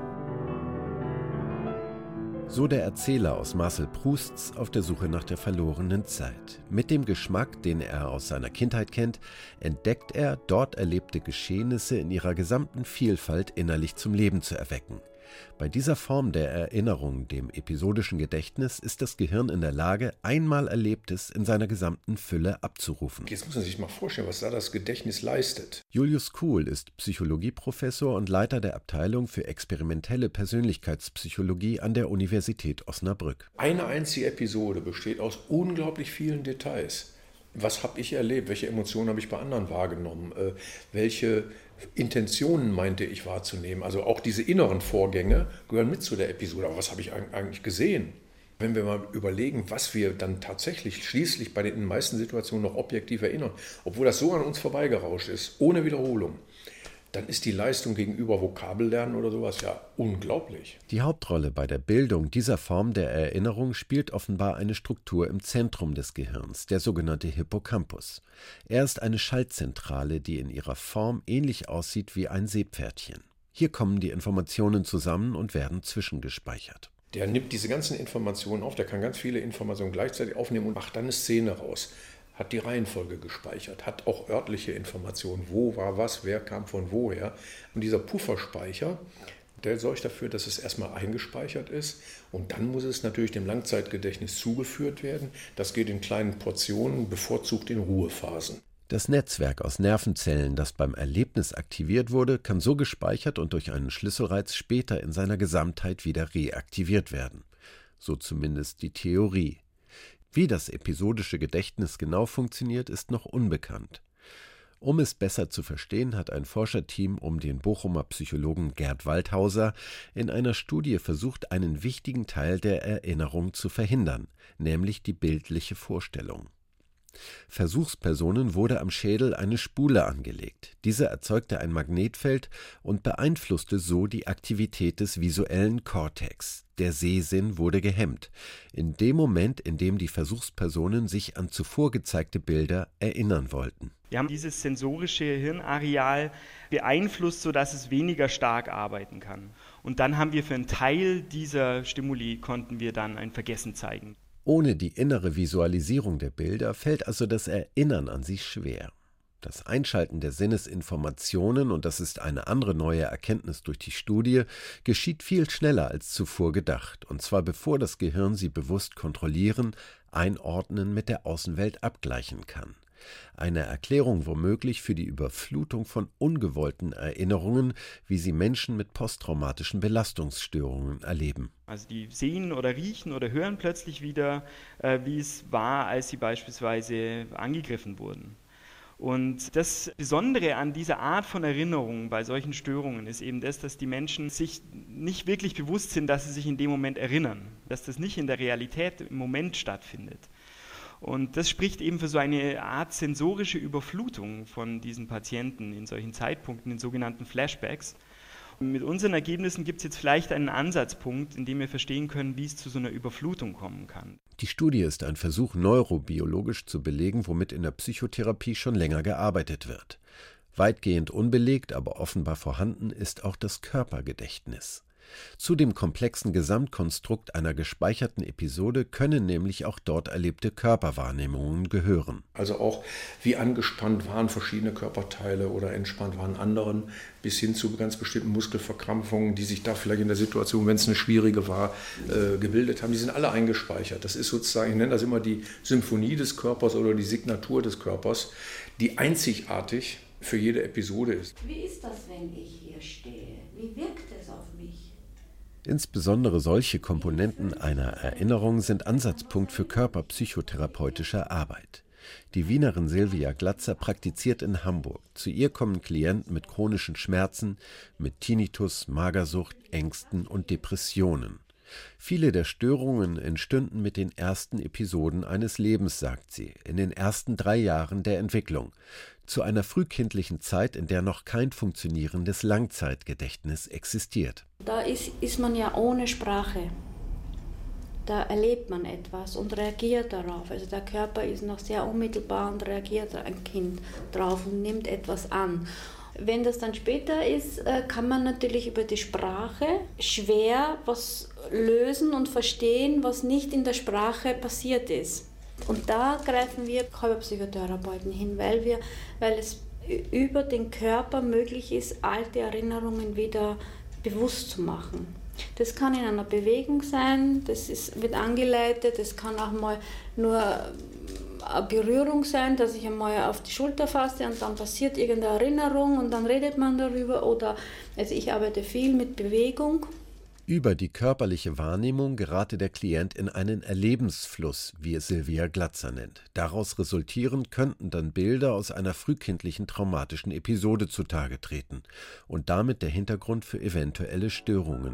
So der Erzähler aus Marcel Prousts Auf der Suche nach der verlorenen Zeit. Mit dem Geschmack, den er aus seiner Kindheit kennt, entdeckt er, dort erlebte Geschehnisse in ihrer gesamten Vielfalt innerlich zum Leben zu erwecken. Bei dieser Form der Erinnerung, dem episodischen Gedächtnis, ist das Gehirn in der Lage, einmal Erlebtes in seiner gesamten Fülle abzurufen. Jetzt muss man sich mal vorstellen, was da das Gedächtnis leistet. Julius Kuhl ist Psychologieprofessor und Leiter der Abteilung für experimentelle Persönlichkeitspsychologie an der Universität Osnabrück. Eine einzige Episode besteht aus unglaublich vielen Details. Was habe ich erlebt? Welche Emotionen habe ich bei anderen wahrgenommen? Äh, welche Intentionen meinte ich wahrzunehmen? Also auch diese inneren Vorgänge gehören mit zu der Episode. Aber was habe ich eigentlich gesehen? Wenn wir mal überlegen, was wir dann tatsächlich schließlich bei den meisten Situationen noch objektiv erinnern, obwohl das so an uns vorbeigerauscht ist, ohne Wiederholung, dann ist die Leistung gegenüber Vokabellernen oder sowas ja unglaublich. Die Hauptrolle bei der Bildung dieser Form der Erinnerung spielt offenbar eine Struktur im Zentrum des Gehirns, der sogenannte Hippocampus. Er ist eine Schaltzentrale, die in ihrer Form ähnlich aussieht wie ein Seepferdchen. Hier kommen die Informationen zusammen und werden zwischengespeichert. Der nimmt diese ganzen Informationen auf, der kann ganz viele Informationen gleichzeitig aufnehmen und macht dann eine Szene raus. Hat die Reihenfolge gespeichert, hat auch örtliche Informationen, wo war was, wer kam von woher. Und dieser Pufferspeicher, der sorgt dafür, dass es erstmal eingespeichert ist und dann muss es natürlich dem Langzeitgedächtnis zugeführt werden. Das geht in kleinen Portionen, bevorzugt in Ruhephasen. Das Netzwerk aus Nervenzellen, das beim Erlebnis aktiviert wurde, kann so gespeichert und durch einen Schlüsselreiz später in seiner Gesamtheit wieder reaktiviert werden. So zumindest die Theorie. Wie das episodische Gedächtnis genau funktioniert, ist noch unbekannt. Um es besser zu verstehen, hat ein Forscherteam um den Bochumer Psychologen Gerd Waldhauser in einer Studie versucht, einen wichtigen Teil der Erinnerung zu verhindern, nämlich die bildliche Vorstellung. Versuchspersonen wurde am Schädel eine Spule angelegt. Diese erzeugte ein Magnetfeld und beeinflusste so die Aktivität des visuellen Kortex. Der Sehsinn wurde gehemmt, in dem Moment, in dem die Versuchspersonen sich an zuvor gezeigte Bilder erinnern wollten. Wir haben dieses sensorische Hirnareal beeinflusst, sodass es weniger stark arbeiten kann. Und dann haben wir für einen Teil dieser Stimuli konnten wir dann ein Vergessen zeigen. Ohne die innere Visualisierung der Bilder fällt also das Erinnern an sie schwer. Das Einschalten der Sinnesinformationen, und das ist eine andere neue Erkenntnis durch die Studie, geschieht viel schneller als zuvor gedacht, und zwar bevor das Gehirn sie bewusst kontrollieren, einordnen, mit der Außenwelt abgleichen kann. Eine Erklärung womöglich für die Überflutung von ungewollten Erinnerungen, wie sie Menschen mit posttraumatischen Belastungsstörungen erleben. Also die sehen oder riechen oder hören plötzlich wieder, äh, wie es war, als sie beispielsweise angegriffen wurden. Und das Besondere an dieser Art von Erinnerung bei solchen Störungen ist eben das, dass die Menschen sich nicht wirklich bewusst sind, dass sie sich in dem Moment erinnern, dass das nicht in der Realität im Moment stattfindet. Und das spricht eben für so eine Art sensorische Überflutung von diesen Patienten in solchen Zeitpunkten, in sogenannten Flashbacks. Und mit unseren Ergebnissen gibt es jetzt vielleicht einen Ansatzpunkt, in dem wir verstehen können, wie es zu so einer Überflutung kommen kann. Die Studie ist ein Versuch, neurobiologisch zu belegen, womit in der Psychotherapie schon länger gearbeitet wird. Weitgehend unbelegt, aber offenbar vorhanden ist auch das Körpergedächtnis. Zu dem komplexen Gesamtkonstrukt einer gespeicherten Episode können nämlich auch dort erlebte Körperwahrnehmungen gehören. Also auch, wie angespannt waren verschiedene Körperteile oder entspannt waren anderen, bis hin zu ganz bestimmten Muskelverkrampfungen, die sich da vielleicht in der Situation, wenn es eine schwierige war, äh, gebildet haben. Die sind alle eingespeichert. Das ist sozusagen, ich nenne das immer die Symphonie des Körpers oder die Signatur des Körpers, die einzigartig für jede Episode ist. Wie ist das, wenn ich hier stehe? Wie wirkt es auf mich? Insbesondere solche Komponenten einer Erinnerung sind Ansatzpunkt für körperpsychotherapeutische Arbeit. Die Wienerin Silvia Glatzer praktiziert in Hamburg. Zu ihr kommen Klienten mit chronischen Schmerzen, mit Tinnitus, Magersucht, Ängsten und Depressionen. Viele der Störungen entstünden mit den ersten Episoden eines Lebens, sagt sie, in den ersten drei Jahren der Entwicklung, zu einer frühkindlichen Zeit, in der noch kein funktionierendes Langzeitgedächtnis existiert. Da ist, ist man ja ohne Sprache. Da erlebt man etwas und reagiert darauf. Also der Körper ist noch sehr unmittelbar und reagiert ein Kind drauf und nimmt etwas an. Wenn das dann später ist, kann man natürlich über die Sprache schwer was lösen und verstehen, was nicht in der Sprache passiert ist. Und da greifen wir Körperpsychotherapeuten hin, weil, wir, weil es über den Körper möglich ist, alte Erinnerungen wieder bewusst zu machen. Das kann in einer Bewegung sein, das ist, wird angeleitet, das kann auch mal nur eine Berührung sein, dass ich einmal auf die Schulter fasse und dann passiert irgendeine Erinnerung und dann redet man darüber. Oder, also ich arbeite viel mit Bewegung. Über die körperliche Wahrnehmung gerate der Klient in einen Erlebensfluss, wie es Silvia Glatzer nennt. Daraus resultierend könnten dann Bilder aus einer frühkindlichen traumatischen Episode zutage treten und damit der Hintergrund für eventuelle Störungen.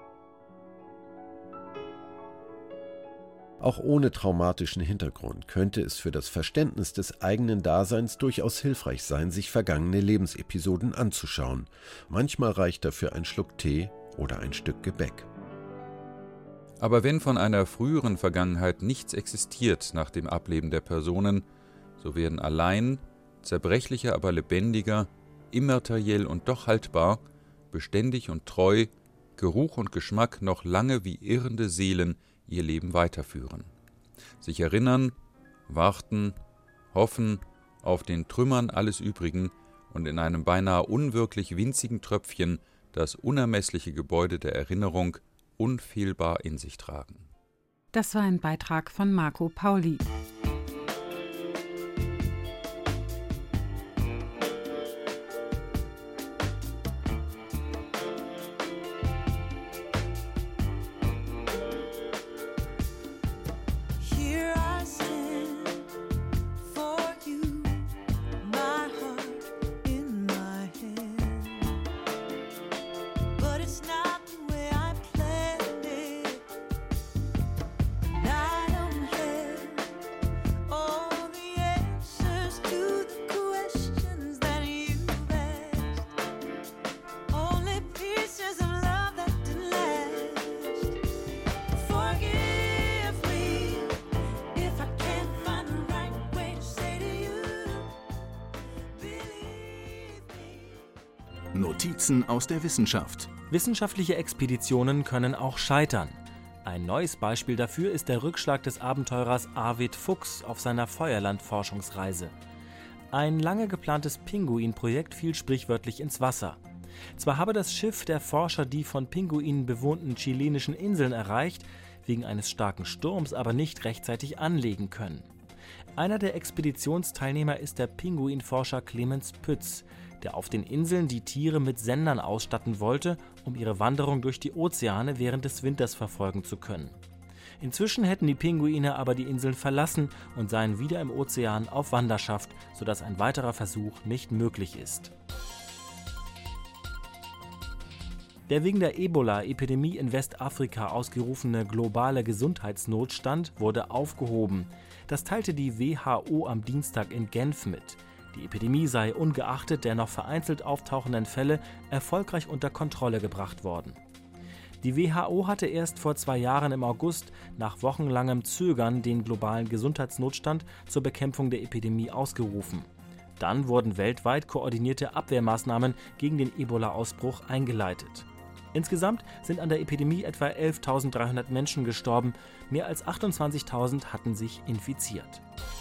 Auch ohne traumatischen Hintergrund könnte es für das Verständnis des eigenen Daseins durchaus hilfreich sein, sich vergangene Lebensepisoden anzuschauen. Manchmal reicht dafür ein Schluck Tee oder ein Stück Gebäck. Aber wenn von einer früheren Vergangenheit nichts existiert nach dem Ableben der Personen, so werden allein, zerbrechlicher, aber lebendiger, immateriell und doch haltbar, beständig und treu, Geruch und Geschmack noch lange wie irrende Seelen ihr Leben weiterführen. Sich erinnern, warten, hoffen auf den Trümmern alles Übrigen und in einem beinahe unwirklich winzigen Tröpfchen das unermessliche Gebäude der Erinnerung unfehlbar in sich tragen. Das war ein Beitrag von Marco Pauli. Notizen aus der Wissenschaft. Wissenschaftliche Expeditionen können auch scheitern. Ein neues Beispiel dafür ist der Rückschlag des Abenteurers Arvid Fuchs auf seiner Feuerland-Forschungsreise. Ein lange geplantes Pinguin-Projekt fiel sprichwörtlich ins Wasser. Zwar habe das Schiff der Forscher die von Pinguinen bewohnten chilenischen Inseln erreicht, wegen eines starken Sturms aber nicht rechtzeitig anlegen können. Einer der Expeditionsteilnehmer ist der Pinguinforscher Clemens Pütz, der auf den Inseln die Tiere mit Sendern ausstatten wollte, um ihre Wanderung durch die Ozeane während des Winters verfolgen zu können. Inzwischen hätten die Pinguine aber die Inseln verlassen und seien wieder im Ozean auf Wanderschaft, sodass ein weiterer Versuch nicht möglich ist. Der wegen der Ebola-Epidemie in Westafrika ausgerufene globale Gesundheitsnotstand wurde aufgehoben. Das teilte die W H O am Dienstag in Genf mit. Die Epidemie sei ungeachtet der noch vereinzelt auftauchenden Fälle erfolgreich unter Kontrolle gebracht worden. Die W H O hatte erst vor zwei Jahren im August nach wochenlangem Zögern den globalen Gesundheitsnotstand zur Bekämpfung der Epidemie ausgerufen. Dann wurden weltweit koordinierte Abwehrmaßnahmen gegen den Ebola-Ausbruch eingeleitet. Insgesamt sind an der Epidemie etwa elftausenddreihundert Menschen gestorben, mehr als achtundzwanzigtausend hatten sich infiziert.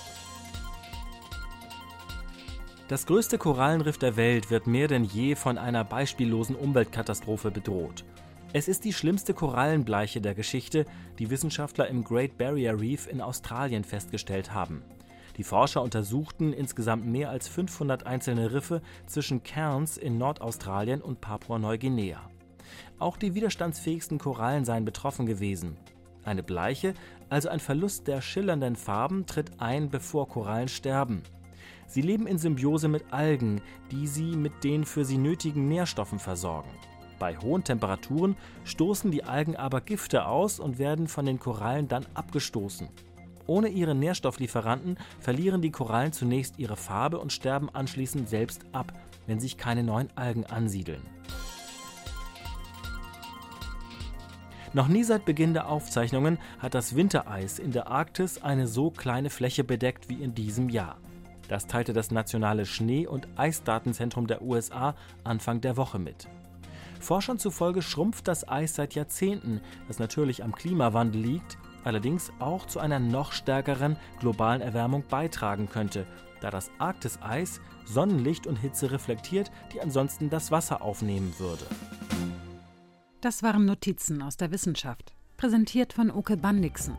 Das größte Korallenriff der Welt wird mehr denn je von einer beispiellosen Umweltkatastrophe bedroht. Es ist die schlimmste Korallenbleiche der Geschichte, die Wissenschaftler im Great Barrier Reef in Australien festgestellt haben. Die Forscher untersuchten insgesamt mehr als fünfhundert einzelne Riffe zwischen Cairns in Nordaustralien und Papua-Neuguinea. Auch die widerstandsfähigsten Korallen seien betroffen gewesen. Eine Bleiche, also ein Verlust der schillernden Farben, tritt ein, bevor Korallen sterben. Sie leben in Symbiose mit Algen, die sie mit den für sie nötigen Nährstoffen versorgen. Bei hohen Temperaturen stoßen die Algen aber Gifte aus und werden von den Korallen dann abgestoßen. Ohne ihre Nährstofflieferanten verlieren die Korallen zunächst ihre Farbe und sterben anschließend selbst ab, wenn sich keine neuen Algen ansiedeln. Noch nie seit Beginn der Aufzeichnungen hat das Wintereis in der Arktis eine so kleine Fläche bedeckt wie in diesem Jahr. Das teilte das Nationale Schnee- und Eisdatenzentrum der U S A Anfang der Woche mit. Forschern zufolge schrumpft das Eis seit Jahrzehnten, was natürlich am Klimawandel liegt, allerdings auch zu einer noch stärkeren globalen Erwärmung beitragen könnte, da das Arktiseis Sonnenlicht und Hitze reflektiert, die ansonsten das Wasser aufnehmen würde. Das waren Notizen aus der Wissenschaft, präsentiert von Oke Bandixen.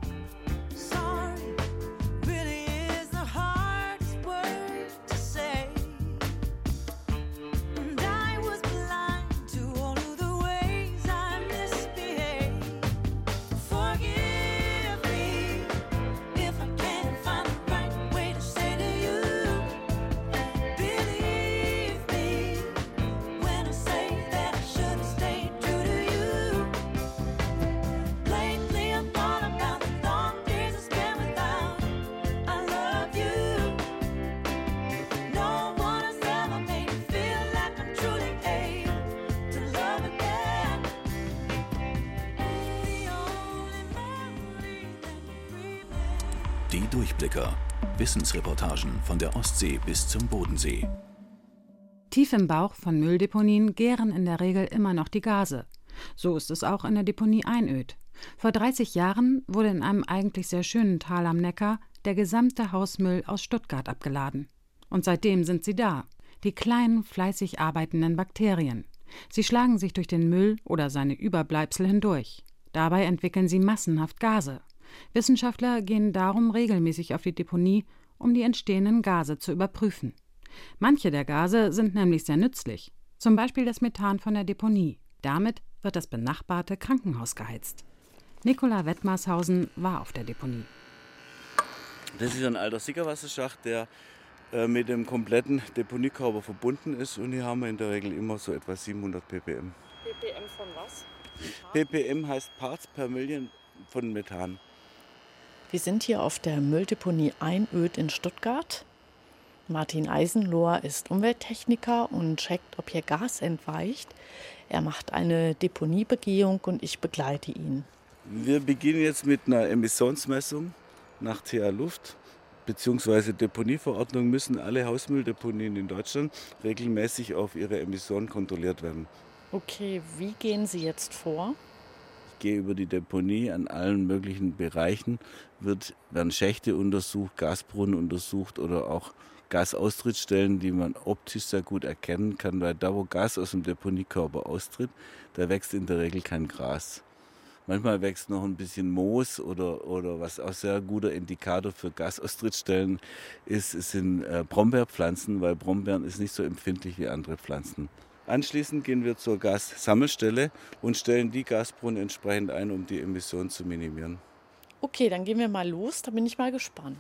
Die Durchblicker. Wissensreportagen von der Ostsee bis zum Bodensee. Tief im Bauch von Mülldeponien gären in der Regel immer noch die Gase. So ist es auch in der Deponie Einöd. Vor dreißig Jahren wurde in einem eigentlich sehr schönen Tal am Neckar der gesamte Hausmüll aus Stuttgart abgeladen. Und seitdem sind sie da, die kleinen, fleißig arbeitenden Bakterien. Sie schlagen sich durch den Müll oder seine Überbleibsel hindurch. Dabei entwickeln sie massenhaft Gase. Wissenschaftler gehen darum regelmäßig auf die Deponie, um die entstehenden Gase zu überprüfen. Manche der Gase sind nämlich sehr nützlich, zum Beispiel das Methan von der Deponie. Damit wird das benachbarte Krankenhaus geheizt. Nicola Wettmarshausen war auf der Deponie. Das ist ein alter Sickerwasserschacht, der äh, mit dem kompletten Deponiekörper verbunden ist, und hier haben wir in der Regel immer so etwa siebenhundert ppm. ppm von was? ppm heißt Parts per Million von Methan. Wir sind hier auf der Mülldeponie Einöd in Stuttgart. Martin Eisenlohr ist Umwelttechniker und checkt, ob hier Gas entweicht. Er macht eine Deponiebegehung und ich begleite ihn. Wir beginnen jetzt mit einer Emissionsmessung nach T H Luft bzw. Deponieverordnung müssen alle Hausmülldeponien in Deutschland regelmäßig auf ihre Emissionen kontrolliert werden. Okay, wie gehen Sie jetzt vor? Ich gehe über die Deponie an allen möglichen Bereichen, wird, werden Schächte untersucht, Gasbrunnen untersucht oder auch Gasaustrittsstellen, die man optisch sehr gut erkennen kann, weil da, wo Gas aus dem Deponiekörper austritt, da wächst in der Regel kein Gras. Manchmal wächst noch ein bisschen Moos oder, oder was auch sehr guter Indikator für Gasaustrittsstellen ist, sind äh, Brombeerpflanzen, weil Brombeeren ist nicht so empfindlich wie andere Pflanzen. Anschließend gehen wir zur Gassammelstelle und stellen die Gasbrunnen entsprechend ein, um die Emissionen zu minimieren. Okay, dann gehen wir mal los, da bin ich mal gespannt.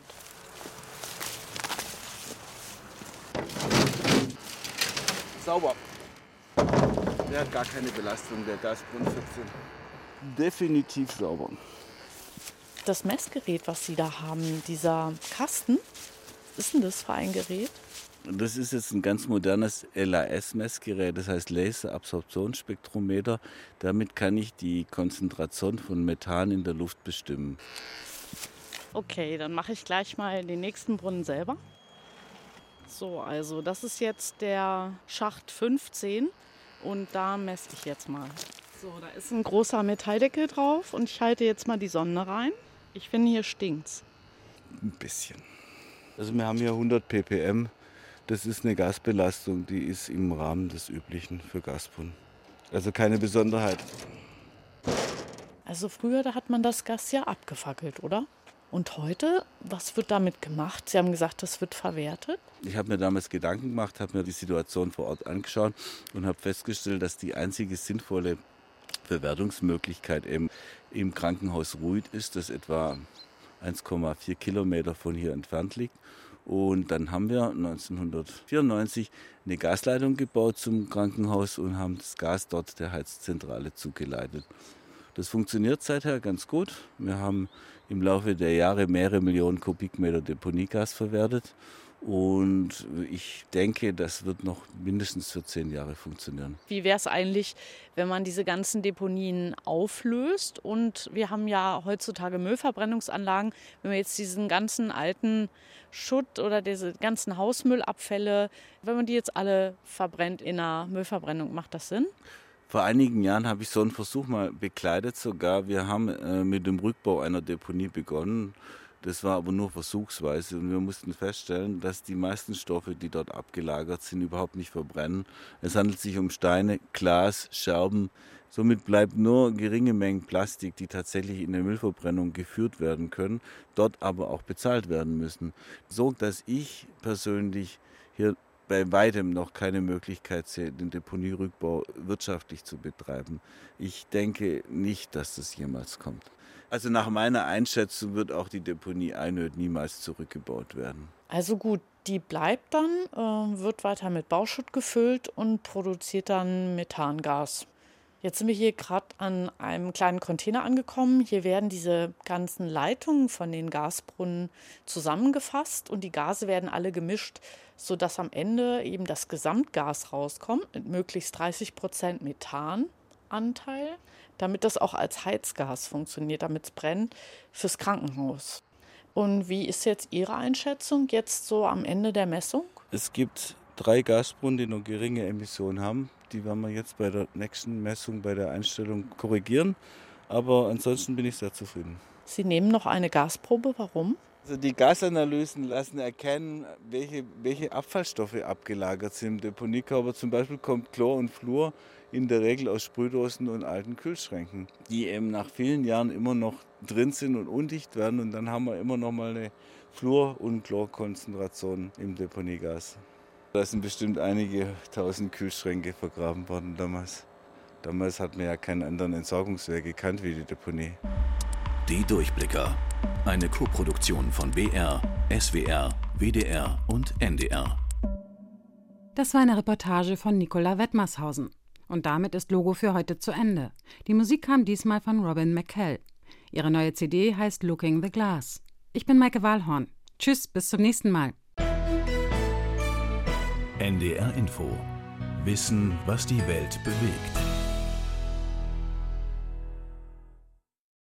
Sauber. Der hat gar keine Belastung, der Gasbrunnen vierzehn. Definitiv sauber. Das Messgerät, was Sie da haben, dieser Kasten, was ist denn das für ein Gerät? Das ist jetzt ein ganz modernes L A S-Messgerät, das heißt Laserabsorptionsspektrometer. Damit kann ich die Konzentration von Methan in der Luft bestimmen. Okay, dann mache ich gleich mal den nächsten Brunnen selber. So, also das ist jetzt der Schacht fünfzehn und da messe ich jetzt mal. So, da ist ein großer Metalldeckel drauf und ich halte jetzt mal die Sonne rein. Ich finde, hier stinkt's. Ein bisschen. Also wir haben hier hundert ppm. Das ist eine Gasbelastung, die ist im Rahmen des Üblichen für Gasbrunnen. Also keine Besonderheit. Also früher, da hat man das Gas ja abgefackelt, oder? Und heute, was wird damit gemacht? Sie haben gesagt, das wird verwertet. Ich habe mir damals Gedanken gemacht, habe mir die Situation vor Ort angeschaut und habe festgestellt, dass die einzige sinnvolle Verwertungsmöglichkeit eben im Krankenhaus Ruid ist, das etwa eins Komma vier Kilometer von hier entfernt liegt. Und dann haben wir neunzehnhundertvierundneunzig eine Gasleitung gebaut zum Krankenhaus und haben das Gas dort der Heizzentrale zugeleitet. Das funktioniert seither ganz gut. Wir haben im Laufe der Jahre mehrere Millionen Kubikmeter Deponiegas verwertet. Und ich denke, das wird noch mindestens für zehn Jahre funktionieren. Wie wäre es eigentlich, wenn man diese ganzen Deponien auflöst? Und wir haben ja heutzutage Müllverbrennungsanlagen. Wenn man jetzt diesen ganzen alten Schutt oder diese ganzen Hausmüllabfälle, wenn man die jetzt alle verbrennt in einer Müllverbrennung, macht das Sinn? Vor einigen Jahren habe ich so einen Versuch mal begleitet sogar. Wir haben äh, mit dem Rückbau einer Deponie begonnen. Das war aber nur versuchsweise und wir mussten feststellen, dass die meisten Stoffe, die dort abgelagert sind, überhaupt nicht verbrennen. Es handelt sich um Steine, Glas, Scherben. Somit bleibt nur geringe Mengen Plastik, die tatsächlich in der Müllverbrennung geführt werden können, dort aber auch bezahlt werden müssen. So, dass ich persönlich hier bei weitem noch keine Möglichkeit sehe, den Deponierückbau wirtschaftlich zu betreiben. Ich denke nicht, dass das jemals kommt. Also nach meiner Einschätzung wird auch die Deponie Einöd niemals zurückgebaut werden. Also gut, die bleibt dann, äh, wird weiter mit Bauschutt gefüllt und produziert dann Methangas. Jetzt sind wir hier gerade an einem kleinen Container angekommen. Hier werden diese ganzen Leitungen von den Gasbrunnen zusammengefasst und die Gase werden alle gemischt, sodass am Ende eben das Gesamtgas rauskommt mit möglichst dreißig Prozent Methananteil, damit das auch als Heizgas funktioniert, damit es brennt fürs Krankenhaus. Und wie ist jetzt Ihre Einschätzung jetzt so am Ende der Messung? Es gibt drei Gasbrunnen, die noch geringe Emissionen haben. Die werden wir jetzt bei der nächsten Messung, bei der Einstellung korrigieren. Aber ansonsten bin ich sehr zufrieden. Sie nehmen noch eine Gasprobe. Warum? Also die Gasanalysen lassen erkennen, welche, welche Abfallstoffe abgelagert sind im Deponiekörper. Zum Beispiel kommt Chlor und Fluor in der Regel aus Sprühdosen und alten Kühlschränken, die eben nach vielen Jahren immer noch drin sind und undicht werden. Und dann haben wir immer noch mal eine Fluor- und Chlorkonzentration im Deponiegas. Da sind bestimmt einige tausend Kühlschränke vergraben worden damals. Damals hat man ja keinen anderen Entsorgungsweg gekannt wie die Deponie. Die Durchblicker. Eine Koproduktion von B R, S W R, W D R und N D R. Das war eine Reportage von Nicola Wettmarshausen. Und damit ist Logo für heute zu Ende. Die Musik kam diesmal von Robin McKell. Ihre neue C D heißt Looking the Glass. Ich bin Maike Wahlhorn. Tschüss, bis zum nächsten Mal. N D R Info. Wissen, was die Welt bewegt.